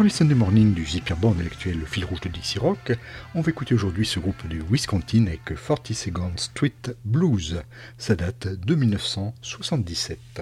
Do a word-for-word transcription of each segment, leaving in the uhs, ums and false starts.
les Sunday Morning du Zip Urban de l'actuel fil rouge de Dixie Rock, on va écouter aujourd'hui ce groupe du Wisconsin avec quarante-second Street Blues. Ça date de dix-neuf cent soixante-dix-sept.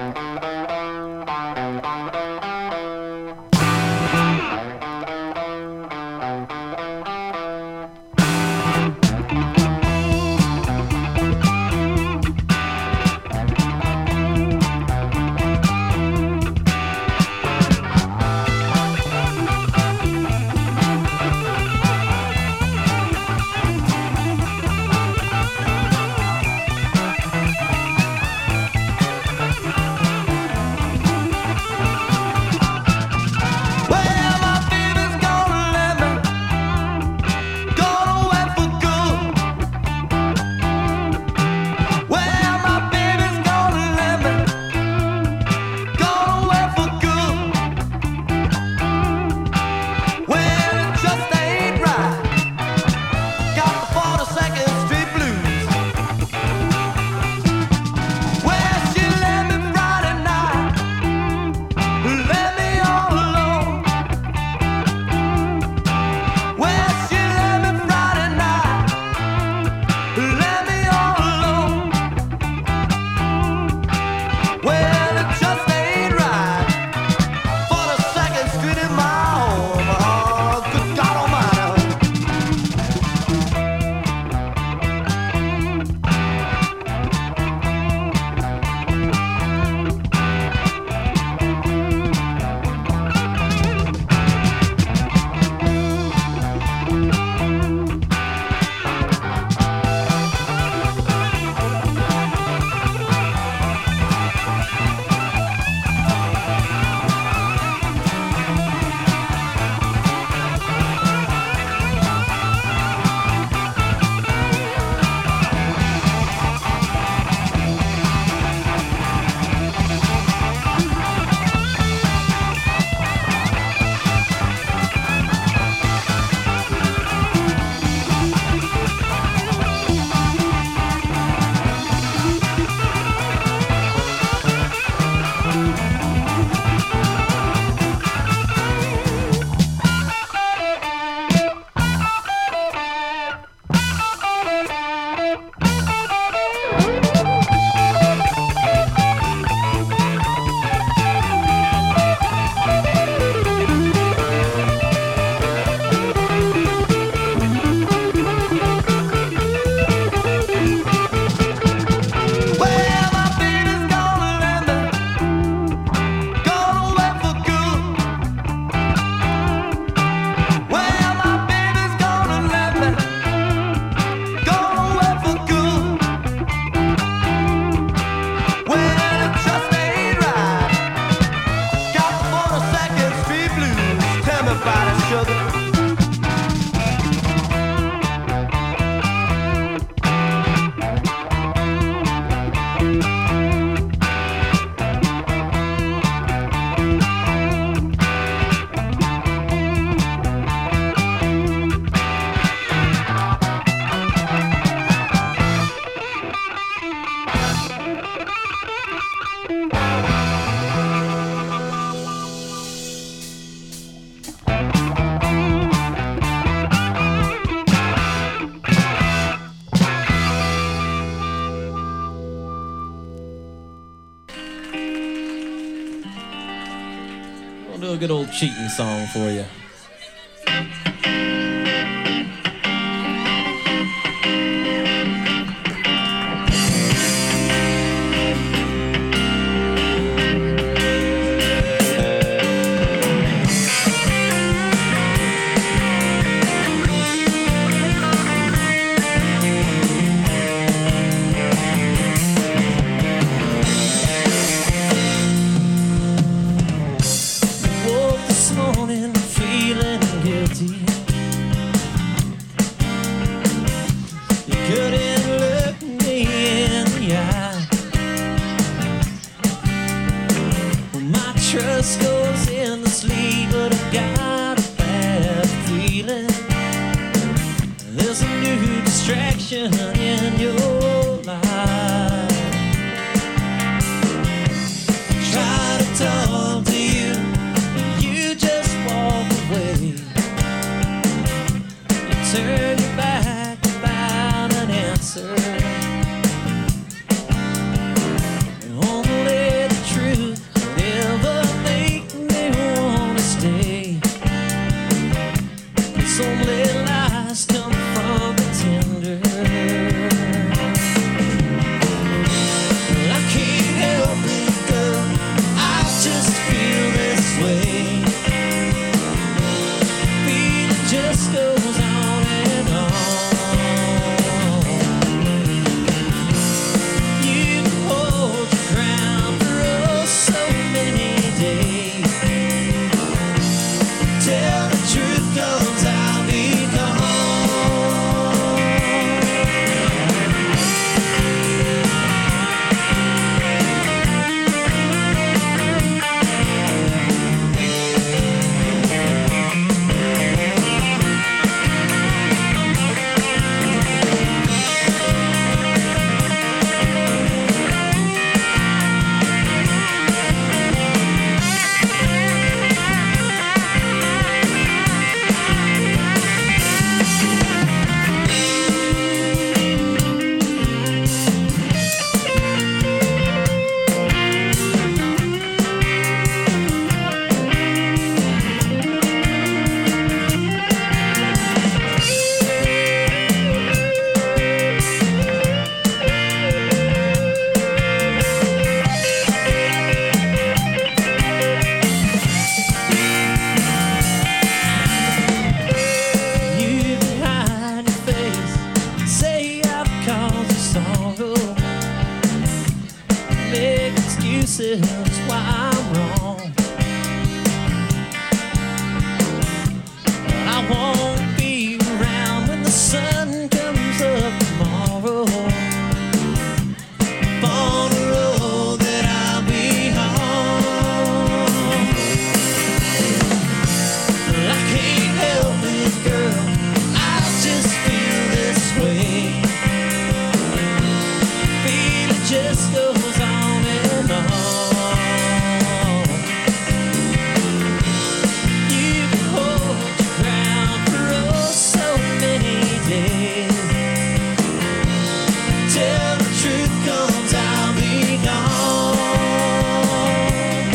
A good old cheating song for you. In your life, try to talk to you, you just walk turn your back without an answer. And only the truth could ever make me wanna stay. 'Cause only lies come from the tender. I can't help it, girl, I just feel this way. Feeling just goes on and on. You hold your ground for oh so many days. Till the truth comes, I'll be gone. You can hide your face, say I've caused you sorrow, make excuses why I'm wrong. But I won't be around when the sun comes up tomorrow. On the road that I'll be home. I can't help it, girl, I just feel this way. Feeling just goes on and on. You can hold your ground for oh so many days. Till the truth comes, I'll be gone.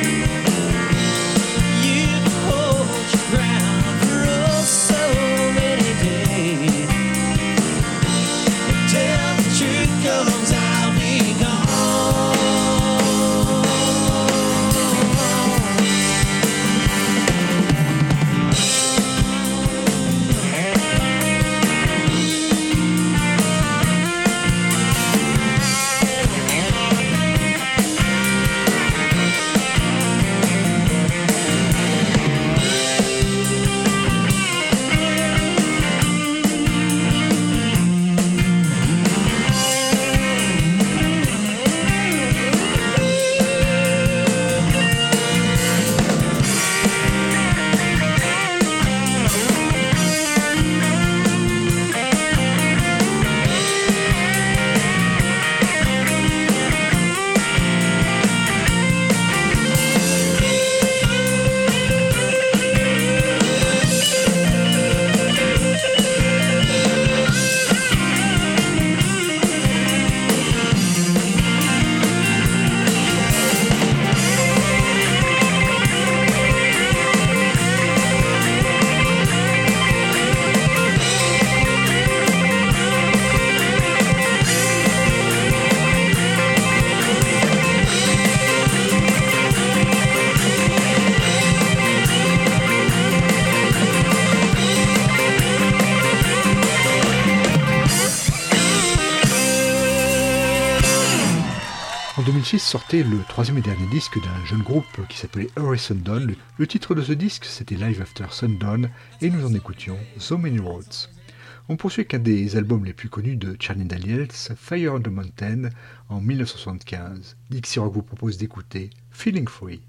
You can hold your ground for oh so many days. Till the truth comes, I'll be gone. En deux mille six sortait le troisième et dernier disque d'un jeune groupe qui s'appelait Hurry Sundown. Le, le titre de ce disque, c'était Live After Sundown, et nous en écoutions So Many Roads. On poursuit avec un des albums les plus connus de Charlie Daniels, Fire on the Mountain, en mille neuf cent soixante-quinze. Dixie Rock vous propose d'écouter Feeling Free.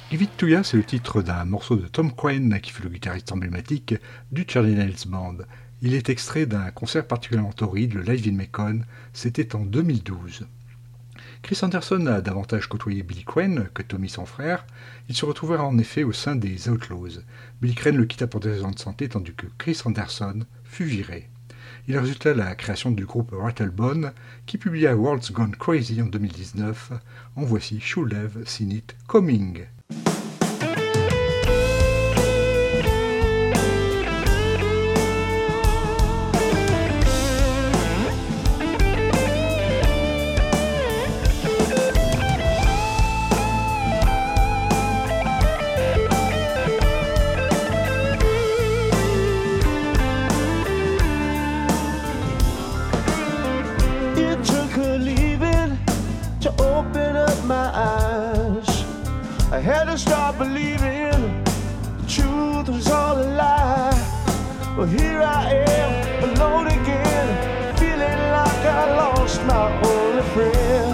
Give It To Ya, c'est le titre d'un morceau de Tom Quinn, qui fut le guitariste emblématique du Charlie Nails Band. Il est extrait d'un concert particulièrement torride, le Live in Macon, c'était en deux mille douze. Chris Anderson a davantage côtoyé Billy Crane que Tommy son frère. Il se retrouvera en effet au sein des Outlaws. Billy Crane le quitta pour des raisons de santé, tandis que Chris Anderson fut viré. Il résulta la création du groupe Rattlebone, qui publia World's Gone Crazy en deux mille dix-neuf. En voici Should Have Seen It Coming. I had to stop believing the truth was all a lie. Well, here I am, alone again, feeling like I lost my only friend.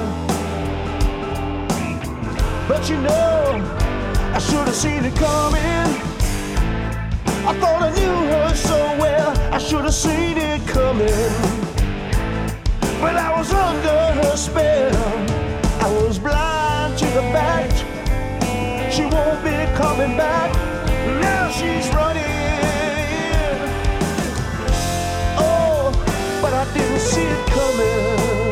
But you know, I should have seen it coming. I thought I knew her so well, I should have seen it coming. When I was under her spell, I was blind to the fact she won't be coming back. Now she's running. Oh, but I didn't see it coming.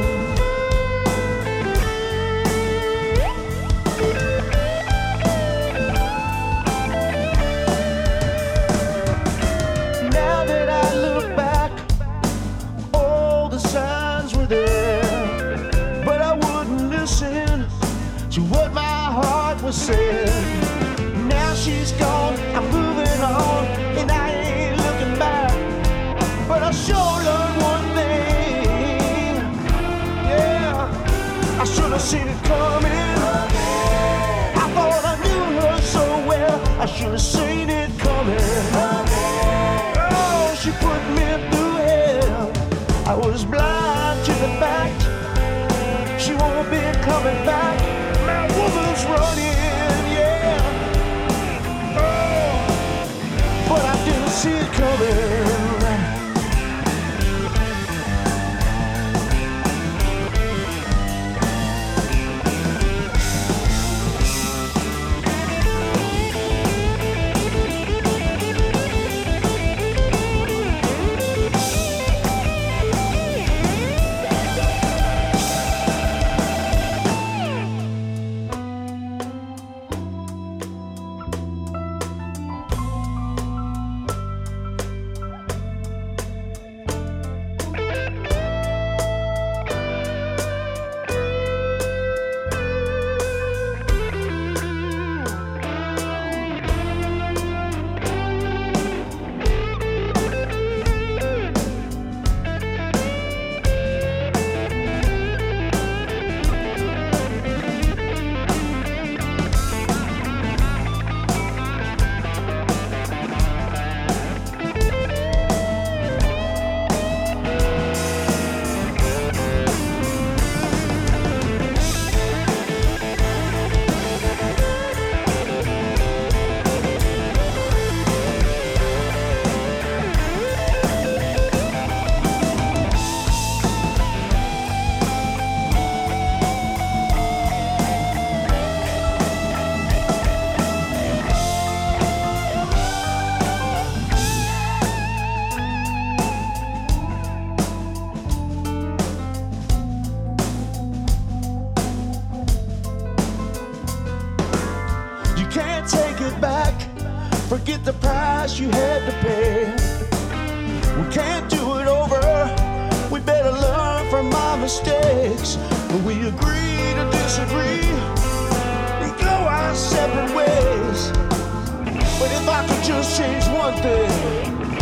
Now that I look back, all the signs were there, but I wouldn't listen to what my heart was saying. Now she's gone, I'm moving on, and I ain't looking back. But I sure learned one thing, yeah, I should have seen it coming. I thought I knew her so well, I should have seen it coming. Oh, she put me through hell, I was blind to the fact she won't be coming back. My woman's running, yeah. Oh, but I didn't see it coming. Forget the price you had to pay. We can't do it over. We better learn from our mistakes. We agree to disagree and go our separate ways. But if I could just change one thing,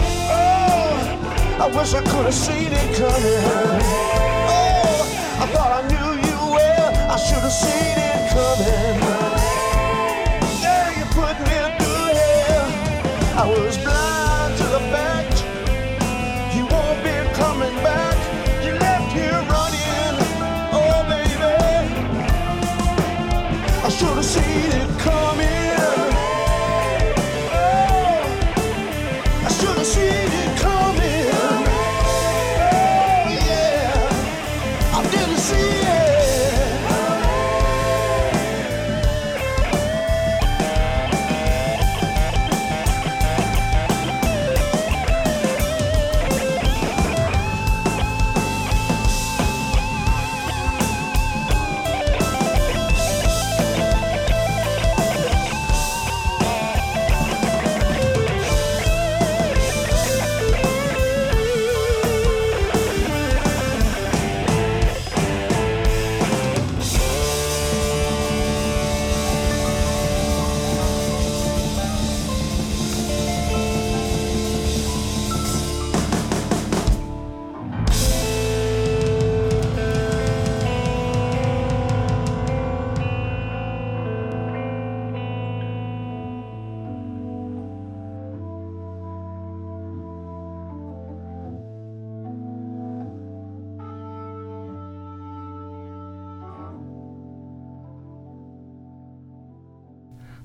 oh, I wish I could have seen it coming. Oh, I thought I knew you well, I should have seen it coming. Yeah, you put me through hell, I was blind to the fact you won't be coming back. You left here running, oh baby, I should have seen it coming.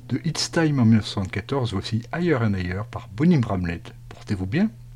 De It's Time en mille neuf cent soixante-quatorze, voici Higher and Higher par Bonnie Bramlett. Portez-vous bien.